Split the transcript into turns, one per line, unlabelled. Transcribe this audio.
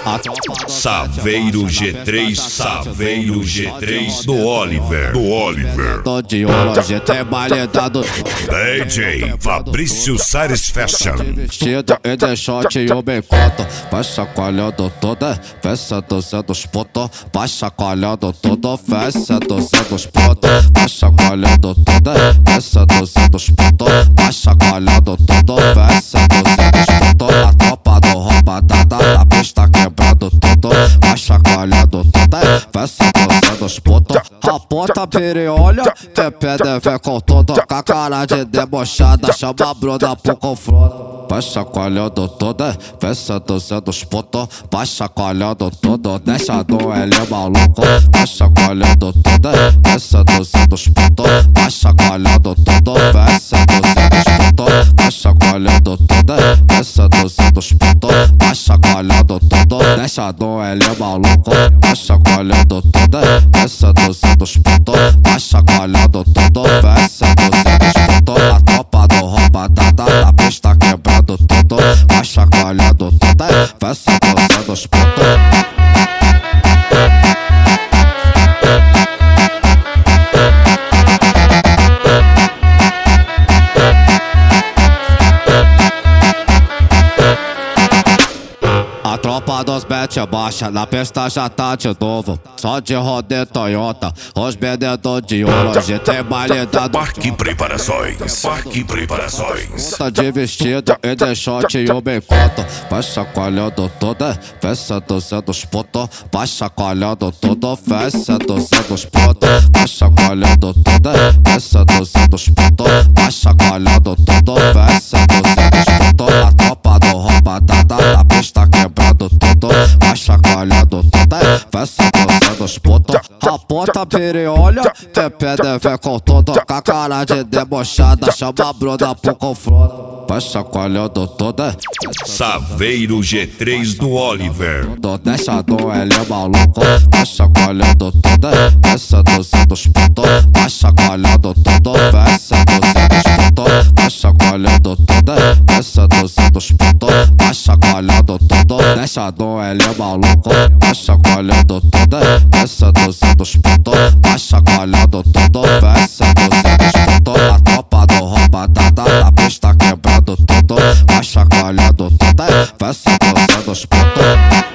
Saveiro G3, Saveiro G3 do Oliver.
Tô de hoje, tem baile dado
DJ Fabrício Sares Fashion.
vestido e de short e o becota. Vai chacoalhando toda, peça 200 pontos. Vai chacoalhando todo, peça 200 pontos. Vai chacoalhando toda, peça 200 pontos. Vai chacoalhando todo, peça 200 pontos. A tropa do roubada da pista quebrando tudo. Vai chacoalhando toda, peça 200 pontos. A ponta vira e olha, tem PDV com tudo. Com a cara de debochada, chama a Bruna pro confronto. Vai chacoalhando toda, peça 200 pontos. Vai chacoalhando tudo, deixa do L maluco. Vai chacoalhando toda, peça 200 pontos. Vai chacoalhando tudo, peça 200 pontos. Vai chacoalhando toda, peça 200 pontos. Vai chacoalhando tudo, deixa do L maluco. Vai chacoalhando toda, peça 200 pontos. Vai chacoalhando tudo, peça 200 pontos. A tropa do roubada da pista quebrando tudo. Vai chacoalhando toda, peça 200 pontos. A tropa dos bet baixa, na pista já tá de novo. Só de roda Toyota, os vendedor de hoje tem baile dado.
Parque Preparações, Parque Preparações.
Tá de vestido e de short e o becota. Vai chacoalhando toda, peça 200 pontos. Vai chacoalhando tudo, peça 200 pontos. Vai chacoalhando toda, peça 200 pontos. Vai chacoalhando tudo, peça 200 pontos. A tropa do roubada da pista quebrando tudo. Vai chacoalhando toda, peça 200 pontos. A ponta vira e olha, tem PDV com tudo. Com a cara de debochada, chama a Bruna pro confronto. Vai chacoalhando toda,
Saveiro G3 do Oliver.
deixa do L maluco. Vai chacoalhando toda, peça 200 pontos. Vai chacoalhando tudo, peça 200 pontos. Vai chacoalhando toda, peça 200 pontos. Vai chacoalhando tudo, deixa do L maluco. Vai chacoalhando toda, peça 200 pontos. Vai chacoalhando tudo, peça 200 pontos. A tropa do roubada da pista quebrando tudo. Vai chacoalhando toda, peça 200 pontos.